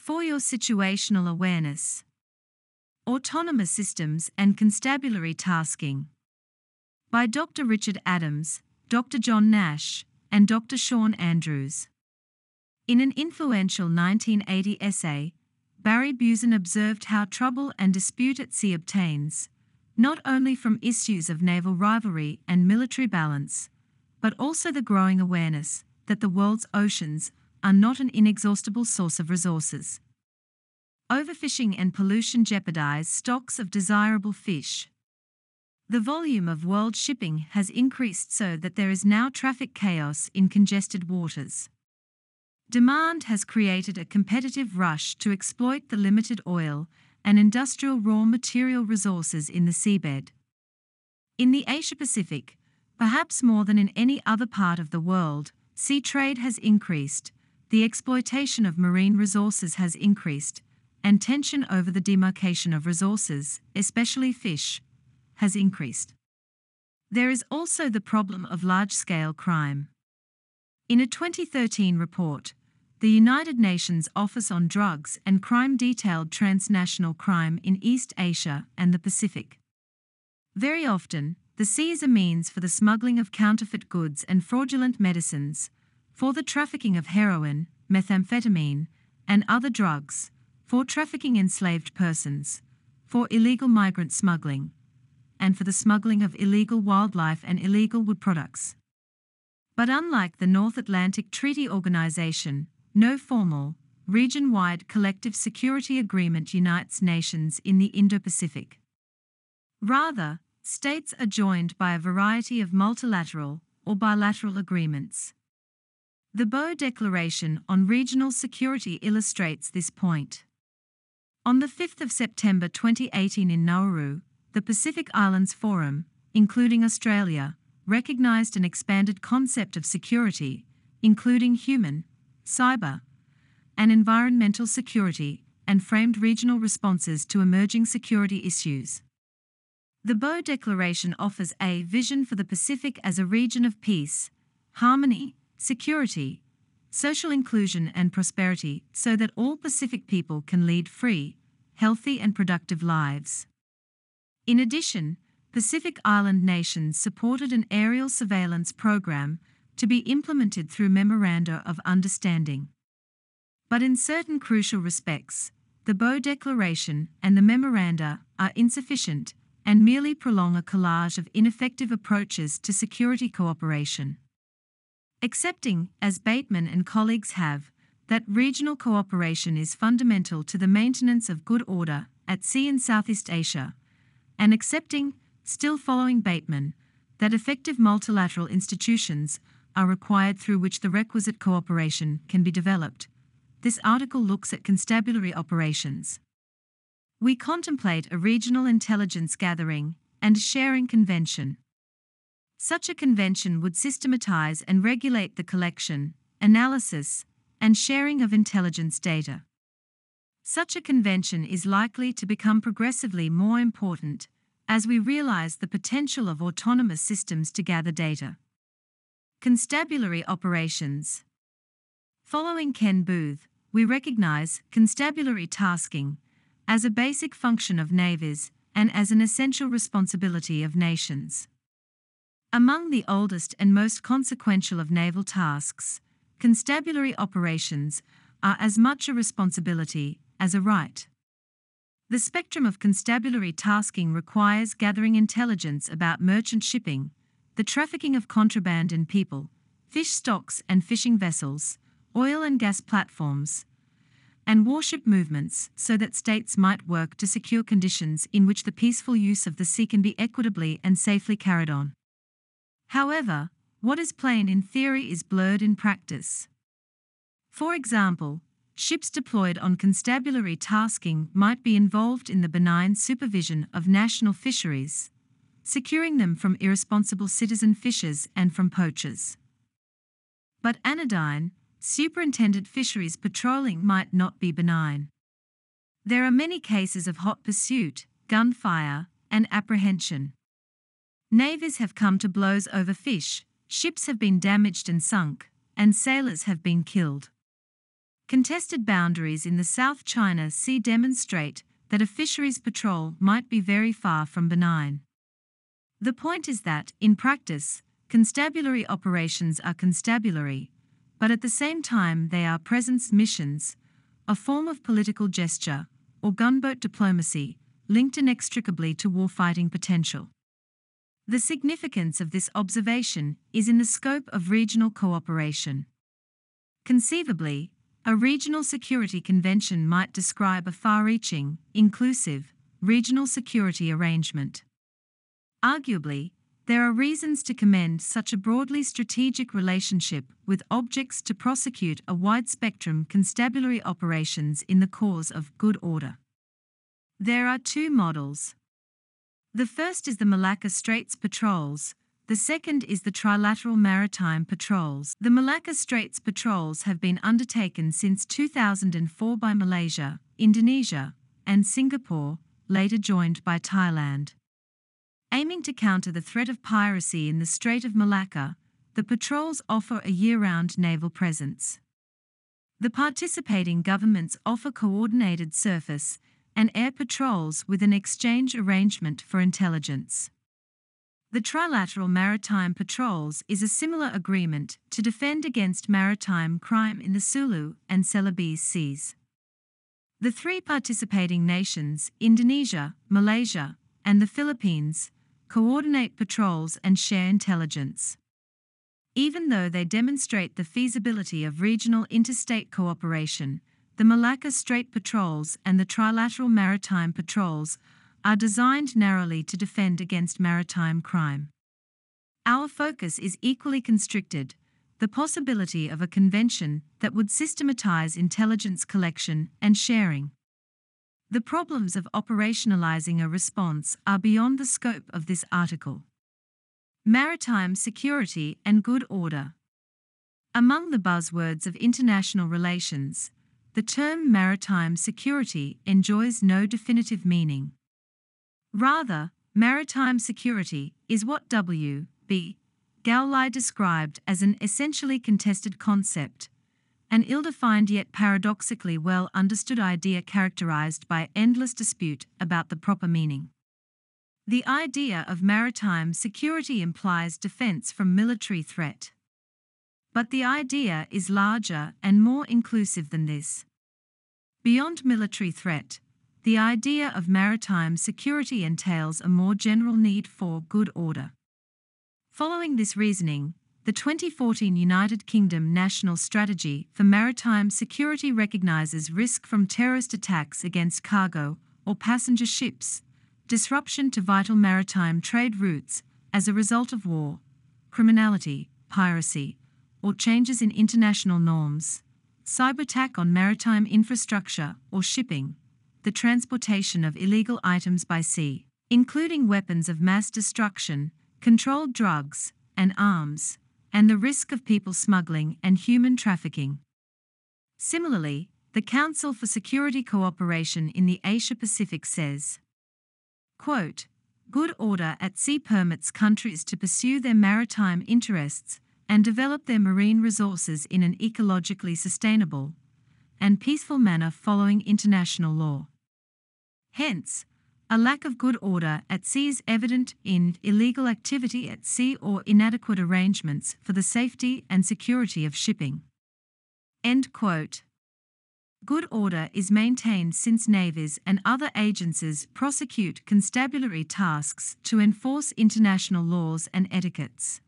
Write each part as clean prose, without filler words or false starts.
For your situational awareness, Autonomous Systems and Constabulary Tasking by Dr. Richard Adams, Dr. John Nash, and Dr. Sean Andrews. In an influential 1980 essay, Barry Buzen observed how trouble and dispute at sea obtains, not only from issues of naval rivalry and military balance, but also the growing awareness that the world's oceans are not an inexhaustible source of resources. Overfishing and pollution jeopardize stocks of desirable fish. The volume of world shipping has increased so that there is now traffic chaos in congested waters. Demand has created a competitive rush to exploit the limited oil and industrial raw material resources in the seabed. In the Asia-Pacific, perhaps more than in any other part of the world, sea trade has increased, the exploitation of marine resources has increased, and tension over the demarcation of resources, especially fish, has increased. There is also the problem of large-scale crime. In a 2013 report, the United Nations Office on Drugs and Crime detailed transnational crime in East Asia and the Pacific. Very often, the sea is a means for the smuggling of counterfeit goods and fraudulent medicines, for the trafficking of heroin, methamphetamine, and other drugs, for trafficking enslaved persons, for illegal migrant smuggling, and for the smuggling of illegal wildlife and illegal wood products. But unlike the North Atlantic Treaty Organization, no formal, region-wide collective security agreement unites nations in the Indo-Pacific. Rather, states are joined by a variety of multilateral or bilateral agreements. The Boe Declaration on Regional Security illustrates this point. On the 5th of September 2018 in Nauru, the Pacific Islands Forum, including Australia, recognized an expanded concept of security, including human, cyber, and environmental security, and framed regional responses to emerging security issues. The Boe Declaration offers a vision for the Pacific as a region of peace, harmony, security, social inclusion and prosperity so that all Pacific people can lead free, healthy and productive lives. In addition, Pacific Island nations supported an aerial surveillance program to be implemented through Memoranda of Understanding. But in certain crucial respects, the Boe Declaration and the Memoranda are insufficient and merely prolong a collage of ineffective approaches to security cooperation. Accepting, as Bateman and colleagues have, that regional cooperation is fundamental to the maintenance of good order at sea in Southeast Asia, and accepting, still following Bateman, that effective multilateral institutions are required through which the requisite cooperation can be developed, this article looks at constabulary operations. We contemplate a regional intelligence gathering and sharing convention. Such a convention would systematize and regulate the collection, analysis, and sharing of intelligence data. Such a convention is likely to become progressively more important as we realize the potential of autonomous systems to gather data. Constabulary operations. Following Ken Booth, we recognize constabulary tasking as a basic function of navies and as an essential responsibility of nations. Among the oldest and most consequential of naval tasks, constabulary operations are as much a responsibility as a right. The spectrum of constabulary tasking requires gathering intelligence about merchant shipping, the trafficking of contraband in people, fish stocks and fishing vessels, oil and gas platforms, and warship movements so that states might work to secure conditions in which the peaceful use of the sea can be equitably and safely carried on. However, what is plain in theory is blurred in practice. For example, ships deployed on constabulary tasking might be involved in the benign supervision of national fisheries, securing them from irresponsible citizen fishers and from poachers. But anodyne, superintended fisheries patrolling might not be benign. There are many cases of hot pursuit, gunfire, and apprehension. Navies have come to blows over fish, ships have been damaged and sunk, and sailors have been killed. Contested boundaries in the South China Sea demonstrate that a fisheries patrol might be very far from benign. The point is that, in practice, constabulary operations are constabulary, but at the same time they are presence missions, a form of political gesture, or gunboat diplomacy, linked inextricably to warfighting potential. The significance of this observation is in the scope of regional cooperation. Conceivably, a regional security convention might describe a far-reaching, inclusive, regional security arrangement. Arguably, there are reasons to commend such a broadly strategic relationship with objects to prosecute a wide-spectrum constabulary operations in the cause of good order. There are two models. The first is the Malacca Straits Patrols, the second is the Trilateral Maritime Patrols. The Malacca Straits Patrols have been undertaken since 2004 by Malaysia, Indonesia, and Singapore, later joined by Thailand. Aiming to counter the threat of piracy in the Strait of Malacca, the patrols offer a year-round naval presence. The participating governments offer coordinated surface and air patrols with an exchange arrangement for intelligence. The Trilateral Maritime Patrols is a similar agreement to defend against maritime crime in the Sulu and Celebes seas. The three participating nations, Indonesia, Malaysia, and the Philippines, coordinate patrols and share intelligence. Even though they demonstrate the feasibility of regional interstate cooperation, the Malacca Strait Patrols and the Trilateral Maritime Patrols are designed narrowly to defend against maritime crime. Our focus is equally constricted, the possibility of a convention that would systematize intelligence collection and sharing. The problems of operationalizing a response are beyond the scope of this article. Maritime security and good order. Among the buzzwords of international relations, the term maritime security enjoys no definitive meaning. Rather, maritime security is what W.B. Gaulai described as an essentially contested concept, an ill-defined yet paradoxically well-understood idea characterized by endless dispute about the proper meaning. The idea of maritime security implies defense from military threat. But the idea is larger and more inclusive than this. Beyond military threat, the idea of maritime security entails a more general need for good order. Following this reasoning, the 2014 United Kingdom National Strategy for Maritime Security recognizes risk from terrorist attacks against cargo or passenger ships, disruption to vital maritime trade routes as a result of war, criminality, piracy, or changes in international norms, cyberattack on maritime infrastructure or shipping, the transportation of illegal items by sea, including weapons of mass destruction, controlled drugs, and arms, and the risk of people smuggling and human trafficking. Similarly, the Council for Security Cooperation in the Asia-Pacific says, quote, "Good order at sea permits countries to pursue their maritime interests and develop their marine resources in an ecologically sustainable and peaceful manner following international law. Hence, a lack of good order at sea is evident in illegal activity at sea or inadequate arrangements for the safety and security of shipping." End quote. Good order is maintained since navies and other agencies prosecute constabulary tasks to enforce international laws and etiquettes.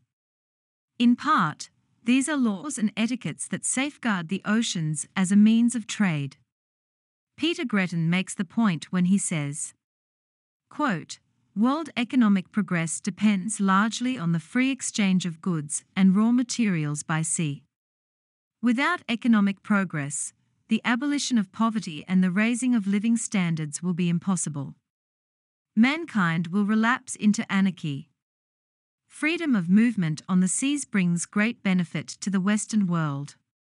In part, these are laws and etiquettes that safeguard the oceans as a means of trade. Peter Gretton makes the point when he says, quote, "World economic progress depends largely on the free exchange of goods and raw materials by sea. Without economic progress, the abolition of poverty and the raising of living standards will be impossible. Mankind will relapse into anarchy. Freedom of movement on the seas brings great benefit to the Western world.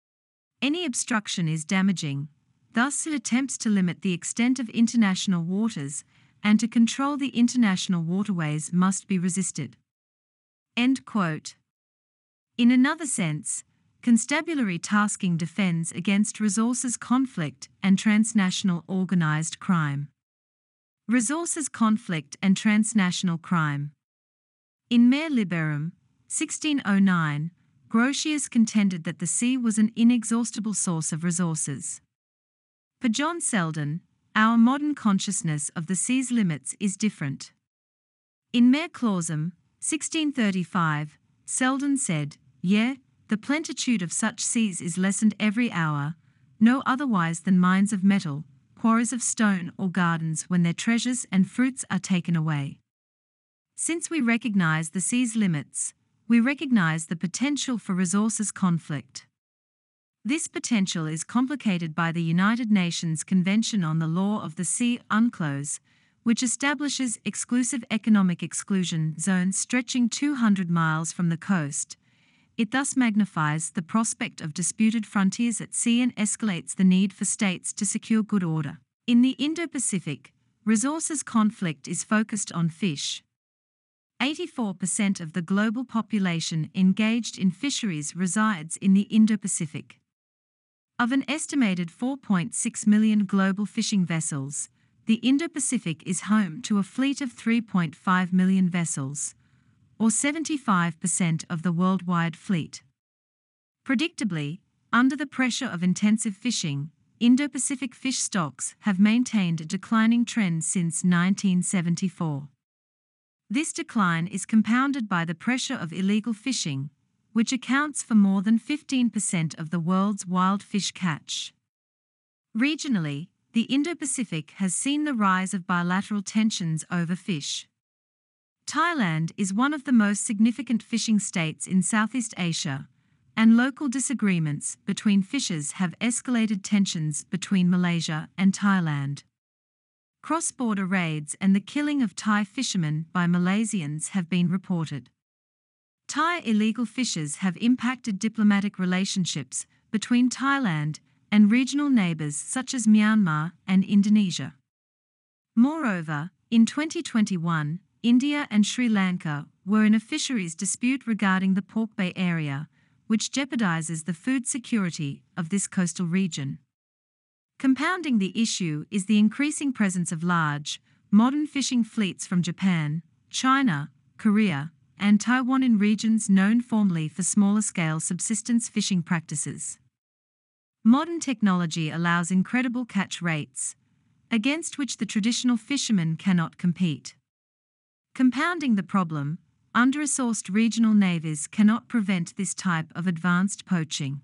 Any obstruction is damaging, thus it attempts to limit the extent of international waters, and to control the international waterways must be resisted." End quote. In another sense, Constabulary tasking defends against resources conflict and transnational organized crime. Resources conflict and transnational crime. In Mare Liberum, 1609, Grotius contended that the sea was an inexhaustible source of resources. For John Selden, our modern consciousness of the sea's limits is different. In Mare Clausum, 1635, Selden said, "Yea, the plenitude of such seas is lessened every hour, no otherwise than mines of metal, quarries of stone or gardens when their treasures and fruits are taken away." Since we recognize the sea's limits, we recognize the potential for resources conflict. This potential is complicated by the United Nations Convention on the Law of the Sea (UNCLOS), which establishes exclusive economic exclusion zones stretching 200 miles from the coast. It thus magnifies the prospect of disputed frontiers at sea and escalates the need for states to secure good order. In the Indo-Pacific, resources conflict is focused on fish. 84% of the global population engaged in fisheries resides in the Indo-Pacific. Of an estimated 4.6 million global fishing vessels, the Indo-Pacific is home to a fleet of 3.5 million vessels, or 75% of the worldwide fleet. Predictably, under the pressure of intensive fishing, Indo-Pacific fish stocks have maintained a declining trend since 1974. This decline is compounded by the pressure of illegal fishing, which accounts for more than 15% of the world's wild fish catch. Regionally, the Indo-Pacific has seen the rise of bilateral tensions over fish. Thailand is one of the most significant fishing states in Southeast Asia, and local disagreements between fishers have escalated tensions between Malaysia and Thailand. Cross-border raids and the killing of Thai fishermen by Malaysians have been reported. Thai illegal fishers have impacted diplomatic relationships between Thailand and regional neighbors such as Myanmar and Indonesia. Moreover, in 2021, India and Sri Lanka were in a fisheries dispute regarding the Pork Bay area, which jeopardizes the food security of this coastal region. Compounding the issue is the increasing presence of large, modern fishing fleets from Japan, China, Korea, and Taiwan in regions known formerly for smaller-scale subsistence fishing practices. Modern technology allows incredible catch rates, against which the traditional fishermen cannot compete. Compounding the problem, under-resourced regional navies cannot prevent this type of advanced poaching.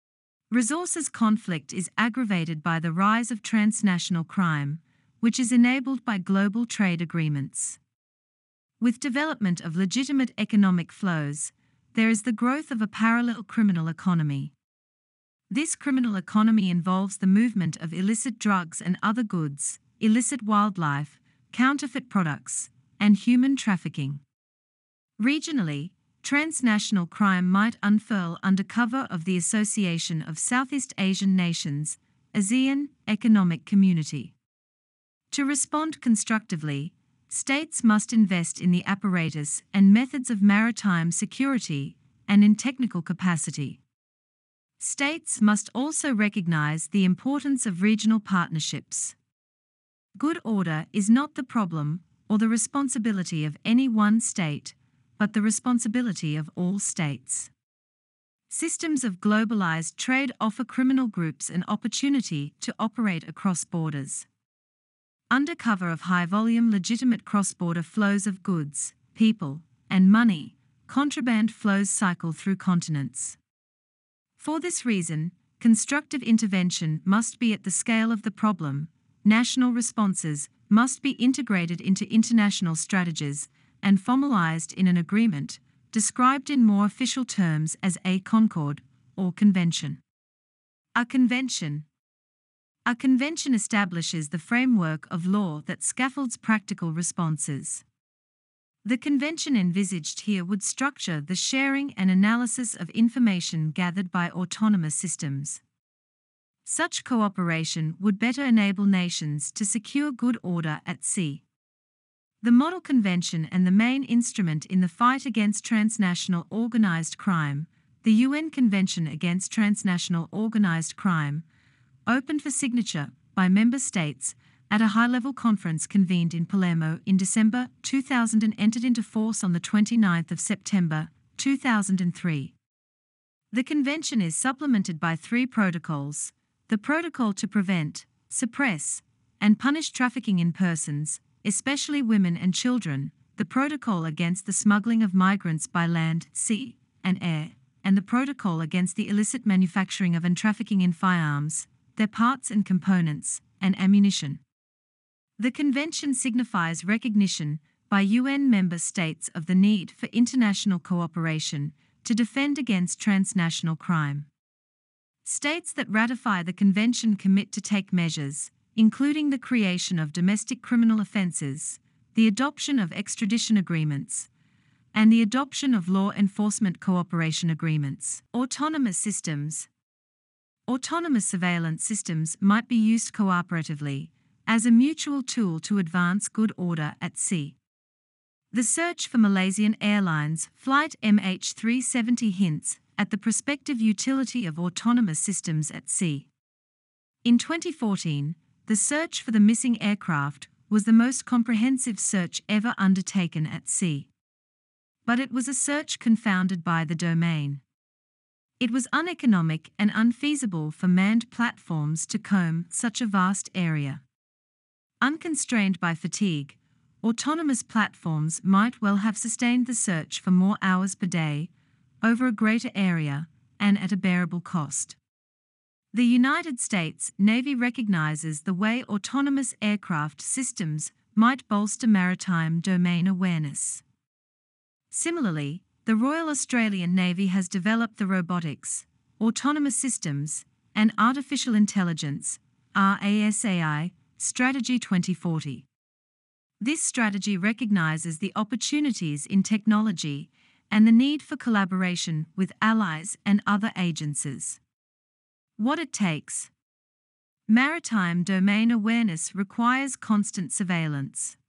Resources conflict is aggravated by the rise of transnational crime, which is enabled by global trade agreements. With development of legitimate economic flows, there is the growth of a parallel criminal economy. This criminal economy involves the movement of illicit drugs and other goods, illicit wildlife, counterfeit products, and human trafficking. Regionally, transnational crime might unfurl under cover of the Association of Southeast Asian Nations, ASEAN, Economic Community. To respond constructively, states must invest in the apparatus and methods of maritime security and in technical capacity. States must also recognize the importance of regional partnerships. Good order is not the problem or the responsibility of any one state, but the responsibility of all states. Systems of globalized trade offer criminal groups an opportunity to operate across borders. Under cover of high-volume legitimate cross-border flows of goods, people, and money, contraband flows cycle through continents. For this reason, constructive intervention must be at the scale of the problem, national responses must be integrated into international strategies and formalized in an agreement, described in more official terms as a concord or convention. A convention. A convention establishes the framework of law that scaffolds practical responses. The convention envisaged here would structure the sharing and analysis of information gathered by autonomous systems. Such cooperation would better enable nations to secure good order at sea. The Model Convention and the main instrument in the fight against transnational organized crime, the UN Convention Against Transnational Organized Crime, opened for signature by member states at a high-level conference convened in Palermo in December 2000 and entered into force on the 29th of September 2003. The convention is supplemented by 3 protocols: the Protocol to Prevent, Suppress, and Punish Trafficking in Persons, especially women and children, the Protocol Against the Smuggling of Migrants by Land, Sea, and Air, and the Protocol Against the Illicit Manufacturing of and Trafficking in Firearms, their parts and components, and ammunition. The convention signifies recognition by UN member states of the need for international cooperation to defend against transnational crime. States that ratify the convention commit to take measures, including the creation of domestic criminal offenses, the adoption of extradition agreements, and the adoption of law enforcement cooperation agreements. Autonomous systems. Autonomous surveillance systems might be used cooperatively as a mutual tool to advance good order at sea. The search for Malaysian Airlines flight MH370 hints at the prospective utility of autonomous systems at sea. In 2014, the search for the missing aircraft was the most comprehensive search ever undertaken at sea. But it was a search confounded by the domain. It was uneconomic and unfeasible for manned platforms to comb such a vast area. Unconstrained by fatigue, autonomous platforms might well have sustained the search for more hours per day, over a greater area, and at a bearable cost. The United States Navy recognizes the way autonomous aircraft systems might bolster maritime domain awareness. Similarly, the Royal Australian Navy has developed the Robotics, Autonomous Systems, and Artificial Intelligence (RASAI) Strategy 2040. This strategy recognizes the opportunities in technology and the need for collaboration with allies and other agencies. What it takes. Maritime domain awareness requires constant surveillance.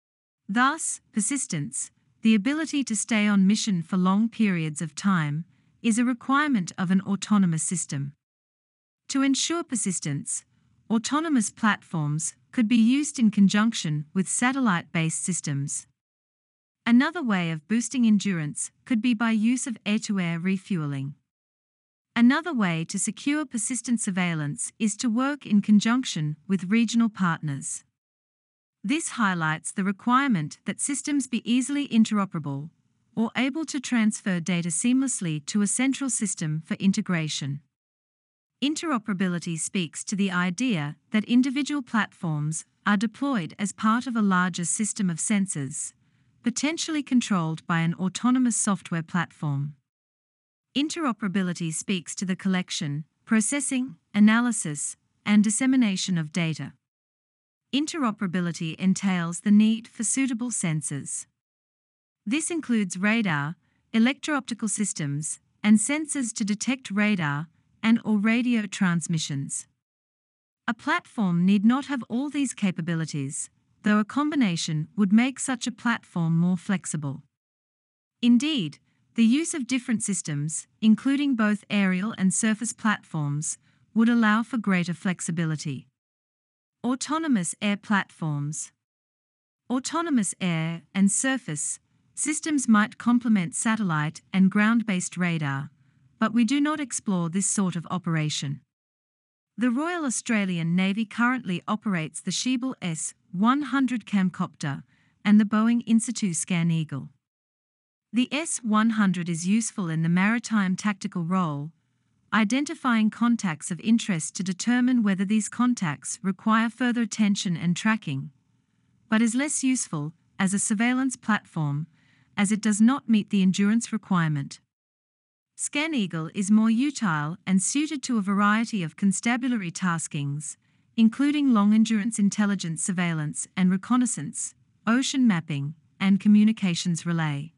Thus, persistence, the ability to stay on mission for long periods of time, is a requirement of an autonomous system. To ensure persistence, autonomous platforms could be used in conjunction with satellite-based systems. Another way of boosting endurance could be by use of air-to-air refueling. Another way to secure persistent surveillance is to work in conjunction with regional partners. This highlights the requirement that systems be easily interoperable or able to transfer data seamlessly to a central system for integration. Interoperability speaks to the idea that individual platforms are deployed as part of a larger system of sensors, potentially controlled by an autonomous software platform. Interoperability speaks to the collection, processing, analysis, and dissemination of data. Interoperability entails the need for suitable sensors. This includes radar, electro-optical systems, and sensors to detect radar and/or radio transmissions. A platform need not have all these capabilities, though a combination would make such a platform more flexible. Indeed, the use of different systems, including both aerial and surface platforms, would allow for greater flexibility. Autonomous air platforms. Autonomous air and surface systems might complement satellite and ground-based radar, but we do not explore this sort of operation. The Royal Australian Navy currently operates the Schiebel S-100 camcopter and the Boeing In-Situ Scan Eagle. The S-100 is useful in the maritime tactical role, identifying contacts of interest to determine whether these contacts require further attention and tracking, but is less useful as a surveillance platform, as it does not meet the endurance requirement. Scan Eagle is more utile and suited to a variety of constabulary taskings, including long-endurance intelligence surveillance and reconnaissance, ocean mapping, and communications relay.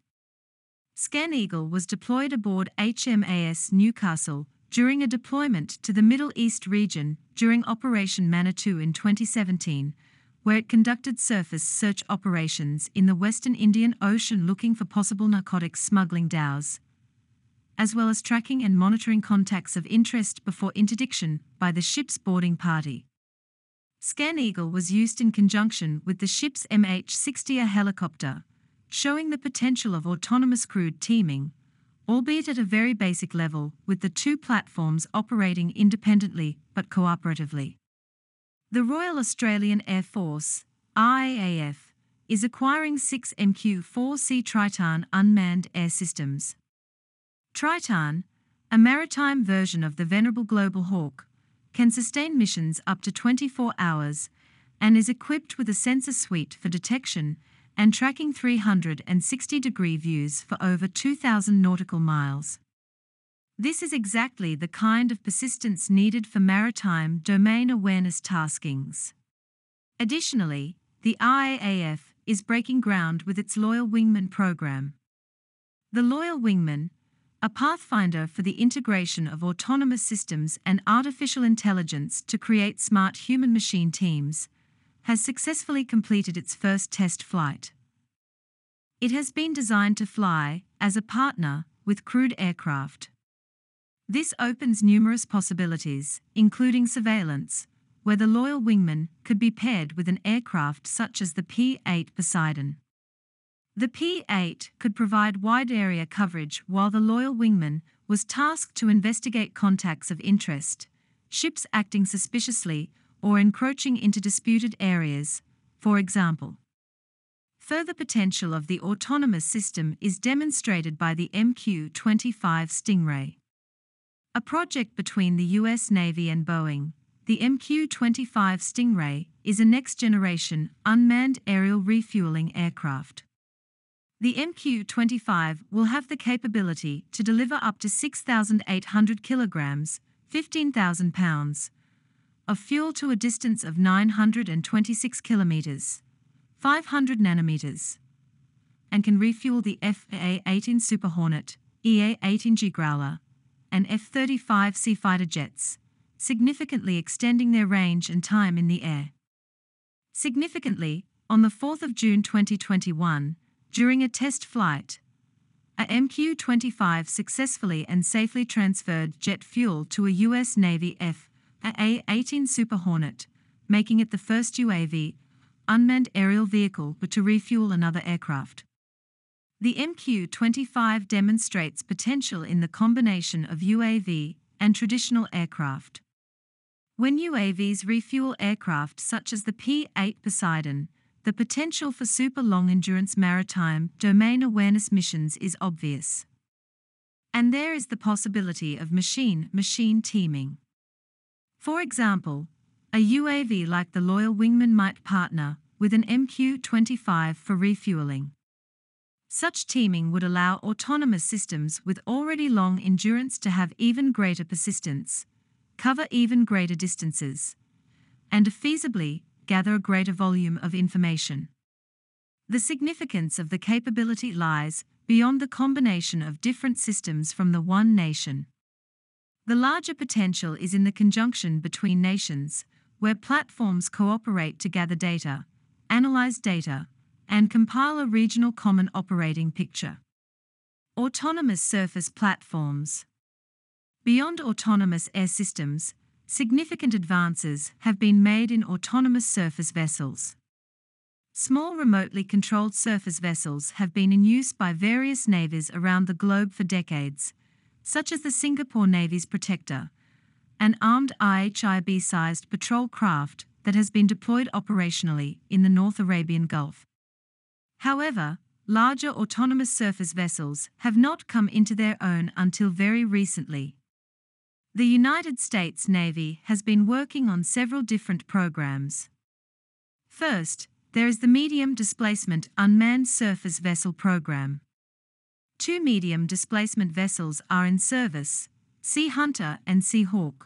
Scan Eagle was deployed aboard HMAS Newcastle during a deployment to the Middle East region during Operation Manitou in 2017, where it conducted surface search operations in the Western Indian Ocean looking for possible narcotics smuggling dhows. as well as tracking and monitoring contacts of interest before interdiction by the ship's boarding party. ScanEagle was used in conjunction with the ship's MH-60A helicopter, showing the potential of autonomous crewed teaming, albeit at a very basic level, with the two platforms operating independently but cooperatively. The Royal Australian Air Force, RAAF, is acquiring 6 MQ-4C Triton unmanned air systems. Triton, a maritime version of the venerable Global Hawk, can sustain missions up to 24 hours and is equipped with a sensor suite for detection and tracking 360-degree views for over 2,000 nautical miles. This is exactly the kind of persistence needed for maritime domain awareness taskings. Additionally, the RAAF is breaking ground with its Loyal Wingman program. The Loyal Wingman, a pathfinder for the integration of autonomous systems and artificial intelligence to create smart human-machine teams, has successfully completed its first test flight. It has been designed to fly as a partner with crewed aircraft. This opens numerous possibilities, including surveillance, where the Loyal Wingman could be paired with an aircraft such as the P-8 Poseidon. The P-8 could provide wide area coverage while the Loyal Wingman was tasked to investigate contacts of interest, ships acting suspiciously or encroaching into disputed areas, for example. Further potential of the autonomous system is demonstrated by the MQ-25 Stingray. A project between the US Navy and Boeing, the MQ-25 Stingray is a next-generation unmanned aerial refueling aircraft. The MQ-25 will have the capability to deliver up to 6,800 kilograms, 15,000 pounds, of fuel to a distance of 926 kilometers, 500 nanometers, and can refuel the F/A-18 Super Hornet, EA-18G Growler, and F-35C fighter jets, significantly extending their range and time in the air. Significantly, on the 4th of June 2021, during a test flight, a MQ-25 successfully and safely transferred jet fuel to a US Navy F/A-18 Super Hornet, making it the first UAV, unmanned aerial vehicle to refuel another aircraft. The MQ-25 demonstrates potential in the combination of UAV and traditional aircraft. When UAVs refuel aircraft such as the P-8 Poseidon, the potential for super long-endurance maritime domain awareness missions is obvious. And there is the possibility of machine-machine teaming. For example, a UAV like the Loyal Wingman might partner with an MQ-25 for refueling. Such teaming would allow autonomous systems with already long endurance to have even greater persistence, cover even greater distances, and feasibly gather a greater volume of information. The significance of the capability lies beyond the combination of different systems from the one nation. The larger potential is in the conjunction between nations, where platforms cooperate to gather data, analyze data, and compile a regional common operating picture. Autonomous surface platforms. Beyond autonomous air systems, significant advances have been made in autonomous surface vessels. Small remotely controlled surface vessels have been in use by various navies around the globe for decades, such as the Singapore Navy's Protector, an armed IHIB-sized patrol craft that has been deployed operationally in the North Arabian Gulf. However, larger autonomous surface vessels have not come into their own until very recently. The United States Navy has been working on several different programs. First, there is the Medium Displacement Unmanned Surface Vessel Program. 2 medium displacement vessels are in service, Sea Hunter and Sea Hawk.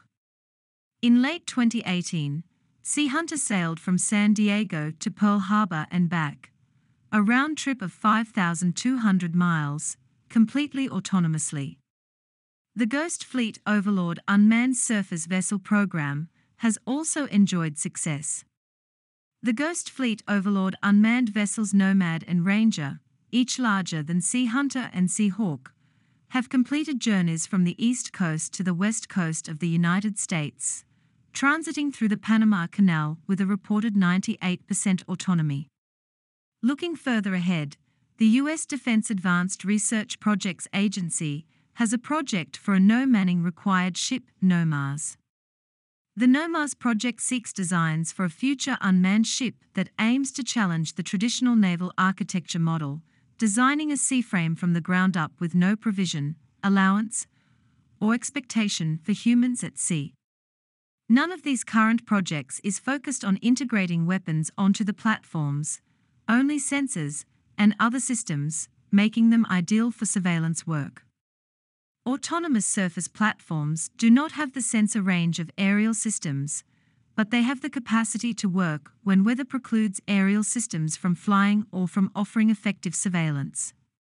In late 2018, Sea Hunter sailed from San Diego to Pearl Harbor and back, a round trip of 5,200 miles, completely autonomously. The Ghost Fleet Overlord Unmanned Surface Vessel Program has also enjoyed success. The Ghost Fleet Overlord unmanned vessels Nomad and Ranger, each larger than Sea Hunter and Sea Hawk, have completed journeys from the east coast to the west coast of the United States, transiting through the Panama Canal with a reported 98% autonomy. Looking further ahead, the U.S. Defense Advanced Research Projects Agency has a project for a no-manning required ship, NOMARS. The NOMARS project seeks designs for a future unmanned ship that aims to challenge the traditional naval architecture model, designing a seaframe from the ground up with no provision, allowance, or expectation for humans at sea. None of these current projects is focused on integrating weapons onto the platforms, only sensors and other systems, making them ideal for surveillance work. Autonomous surface platforms do not have the sensor range of aerial systems, but they have the capacity to work when weather precludes aerial systems from flying or from offering effective surveillance.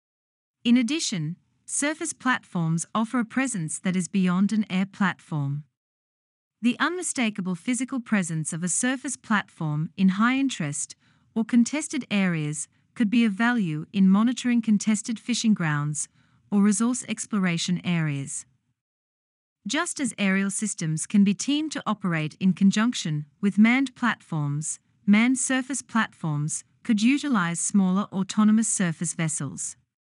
In addition, surface platforms offer a presence that is beyond an air platform. The unmistakable physical presence of a surface platform in high-interest or contested areas could be of value in monitoring contested fishing grounds or resource exploration areas. Just as aerial systems can be teamed to operate in conjunction with manned platforms, manned surface platforms could utilize smaller autonomous surface vessels.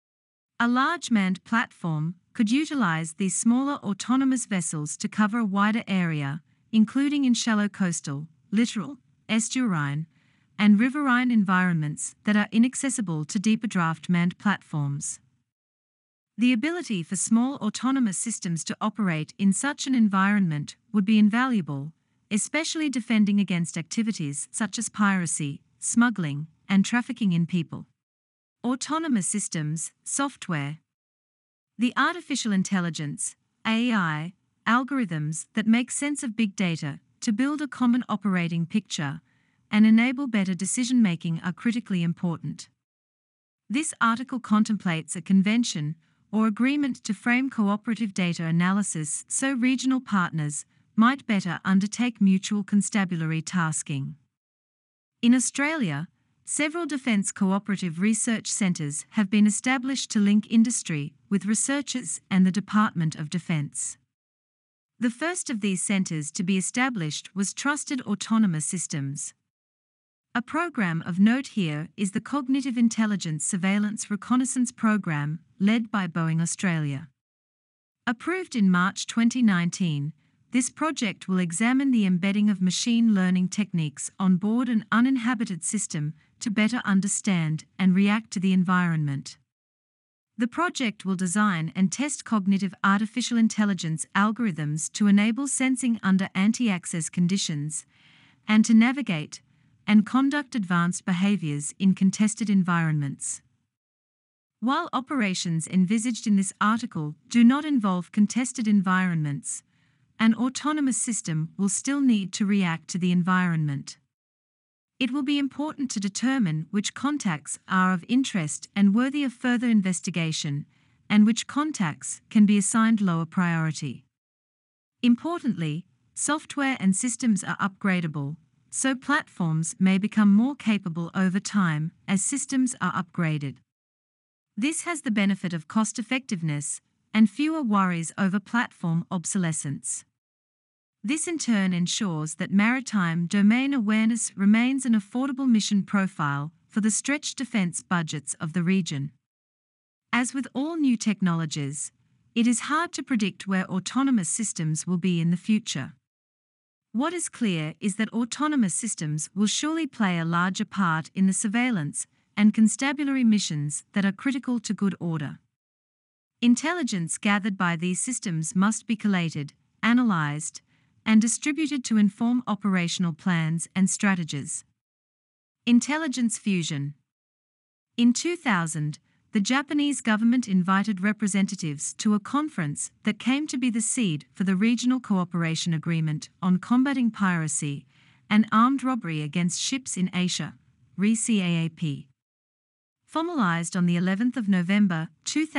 A large manned platform could utilize these smaller autonomous vessels to cover a wider area, including in shallow coastal, littoral, estuarine, and riverine environments that are inaccessible to deeper draft manned platforms. The ability for small autonomous systems to operate in such an environment would be invaluable, especially defending against activities such as piracy, smuggling, and trafficking in people. Autonomous systems, software. The artificial intelligence, AI, algorithms that make sense of big data to build a common operating picture and enable better decision-making are critically important. This article contemplates a convention or agreement to frame cooperative data analysis so regional partners might better undertake mutual constabulary tasking. In Australia, several defence cooperative research centres have been established to link industry with researchers and the Department of Defence. The first of these centres to be established was Trusted Autonomous Systems. A program of note here is the Cognitive Intelligence Surveillance Reconnaissance Program, led by Boeing Australia. Approved in March 2019, this project will examine the embedding of machine learning techniques on board an uninhabited system to better understand and react to the environment. The project will design and test cognitive artificial intelligence algorithms to enable sensing under anti-access conditions and to navigate and conduct advanced behaviors in contested environments. While operations envisaged in this article do not involve contested environments, an autonomous system will still need to react to the environment. It will be important to determine which contacts are of interest and worthy of further investigation, and which contacts can be assigned lower priority. Importantly, software and systems are upgradable, so platforms may become more capable over time as systems are upgraded. This has the benefit of cost-effectiveness and fewer worries over platform obsolescence. This in turn ensures that maritime domain awareness remains an affordable mission profile for the stretched defense budgets of the region. As with all new technologies, it is hard to predict where autonomous systems will be in the future. What is clear is that autonomous systems will surely play a larger part in the surveillance and constabulary missions that are critical to good order. Intelligence gathered by these systems must be collated, analyzed, and distributed to inform operational plans and strategies. Intelligence fusion. In 2000, the Japanese government invited representatives to a conference that came to be the seed for the Regional Cooperation Agreement on Combating Piracy and Armed Robbery Against Ships in Asia, RCAAP. Formalized on the 11th of November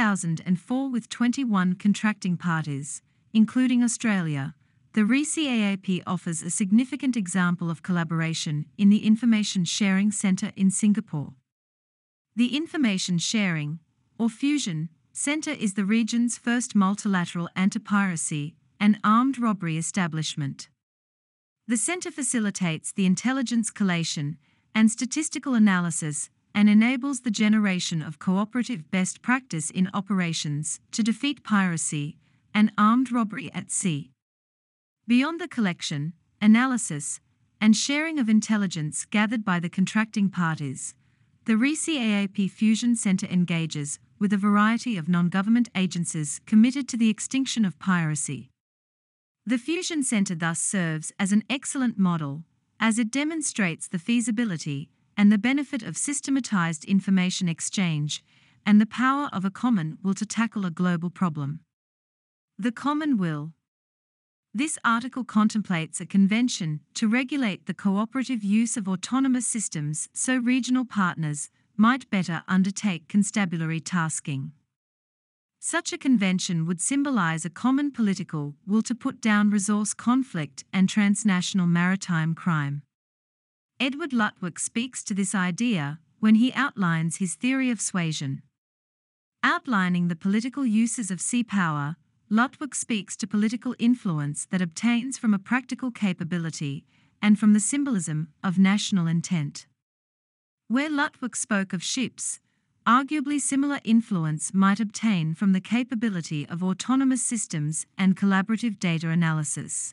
2004 with 21 contracting parties, including Australia, the RCAAP offers a significant example of collaboration in the Information Sharing Centre in Singapore. The Information Sharing, or Fusion, Centre is the region's first multilateral anti-piracy and armed robbery establishment. The Centre facilitates the intelligence collation and statistical analysis and enables the generation of cooperative best practice in operations to defeat piracy and armed robbery at sea. Beyond the collection, analysis, and sharing of intelligence gathered by the contracting parties, the RCAAP Fusion Centre engages with a variety of non-government agencies committed to the extinction of piracy. The Fusion Centre thus serves as an excellent model, as it demonstrates the feasibility and the benefit of systematized information exchange and the power of a common will to tackle a global problem. The common will. This article contemplates a convention to regulate the cooperative use of autonomous systems so regional partners might better undertake constabulary tasking. Such a convention would symbolize a common political will to put down resource conflict and transnational maritime crime. Edward Luttwak speaks to this idea when he outlines his theory of suasion. Outlining the political uses of sea power, Luttwak speaks to political influence that obtains from a practical capability and from the symbolism of national intent. Where Luttwak spoke of ships, arguably similar influence might obtain from the capability of autonomous systems and collaborative data analysis.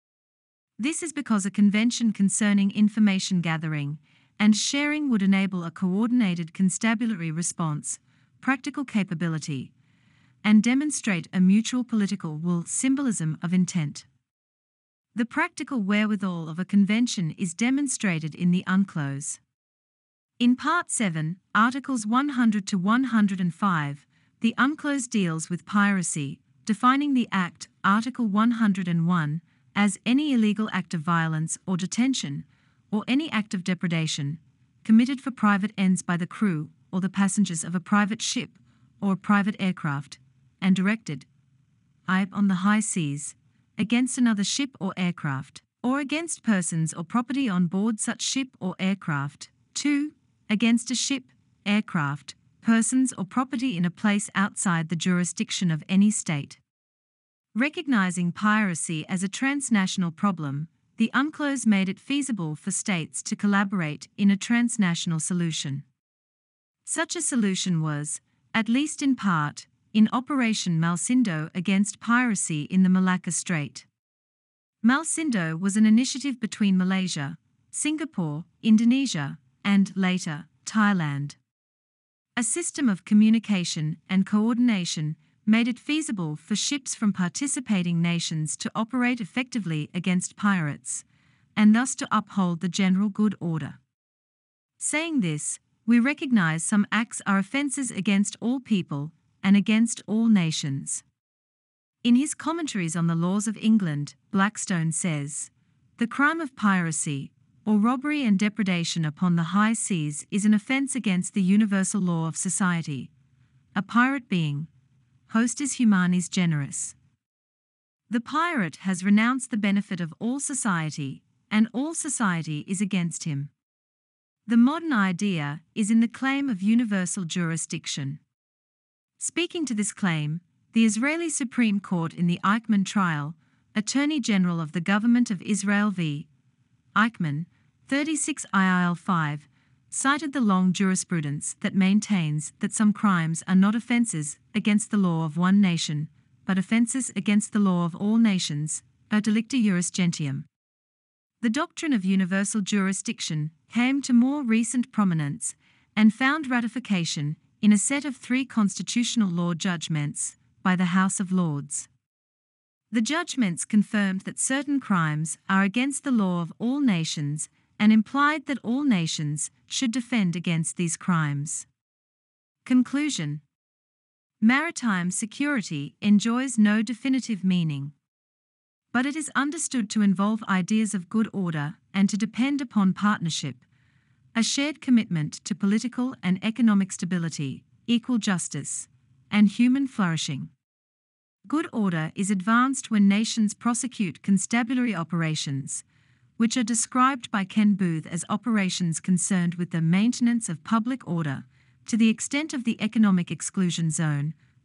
This is because a convention concerning information gathering and sharing would enable a coordinated constabulary response, practical capability, and demonstrate a mutual political will symbolism of intent. The practical wherewithal of a convention is demonstrated in the UNCLOS. In Part 7, Articles 100 to 105, the UNCLOS deals with piracy, defining the Act, Article 101, as any illegal act of violence or detention, or any act of depredation, committed for private ends by the crew or the passengers of a private ship or a private aircraft, and directed on the high seas, against another ship or aircraft, or against persons or property on board such ship or aircraft. 2. Against a ship, aircraft, persons or property in a place outside the jurisdiction of any state. Recognizing piracy as a transnational problem, the UNCLOS made it feasible for states to collaborate in a transnational solution. Such a solution was, at least in part, in Operation Malsindo against piracy in the Malacca Strait. Malsindo was an initiative between Malaysia, Singapore, Indonesia, and, later, Thailand. A system of communication and coordination made it feasible for ships from participating nations to operate effectively against pirates, and thus to uphold the general good order. Saying this, we recognize some acts are offences against all people and against all nations. In his commentaries on the laws of England, Blackstone says, "The crime of piracy, or robbery and depredation upon the high seas is an offence against the universal law of society. A pirate being, hostis humanis generis. The pirate has renounced the benefit of all society, and all society is against him." The modern idea is in the claim of universal jurisdiction. Speaking to this claim, the Israeli Supreme Court in the Eichmann trial, Attorney General of the Government of Israel v. Eichmann, 36 IIL 5, cited the long jurisprudence that maintains that some crimes are not offences against the law of one nation, but offences against the law of all nations, a delicta juris gentium. The doctrine of universal jurisdiction came to more recent prominence and found ratification in a set of 3 constitutional law judgments by the House of Lords. The judgments confirmed that certain crimes are against the law of all nations and implied that all nations should defend against these crimes. Conclusion: maritime security enjoys no definitive meaning, but it is understood to involve ideas of good order and to depend upon partnership, a shared commitment to political and economic stability, equal justice, and human flourishing. Good order is advanced when nations prosecute constabulary operations, which are described by Ken Booth as operations concerned with the maintenance of public order, to the extent of the economic exclusion zone,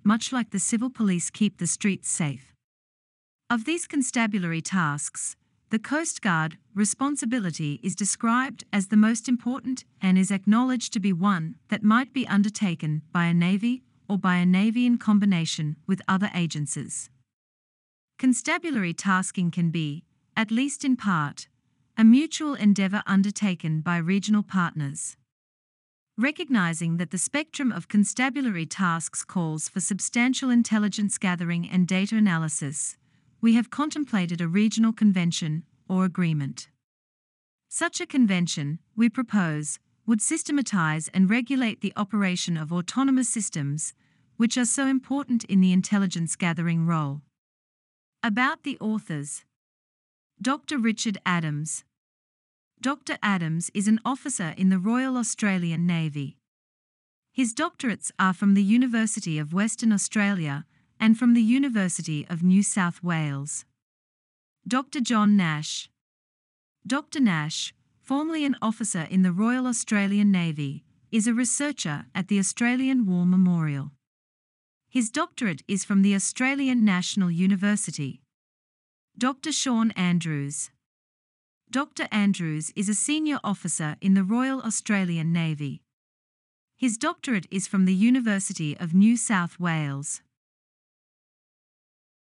much like the civil police keep the streets safe. Of these constabulary tasks, the Coast Guard responsibility is described as the most important and is acknowledged to be one that might be undertaken by a navy or by a navy in combination with other agencies. Constabulary tasking can be, at least in part, a mutual endeavor undertaken by regional partners. Recognizing that the spectrum of constabulary tasks calls for substantial intelligence gathering and data analysis, we have contemplated a regional convention or agreement. Such a convention, we propose, would systematize and regulate the operation of autonomous systems, which are so important in the intelligence gathering role. About the authors. Dr. Richard Adams. Dr. Adams is an officer in the Royal Australian Navy. His doctorates are from the University of Western Australia and from the University of New South Wales. Dr. John Nash. Dr. Nash, formerly an officer in the Royal Australian Navy, is a researcher at the Australian War Memorial. His doctorate is from the Australian National University. Dr. Sean Andrews. Dr. Andrews is a senior officer in the Royal Australian Navy. His doctorate is from the University of New South Wales.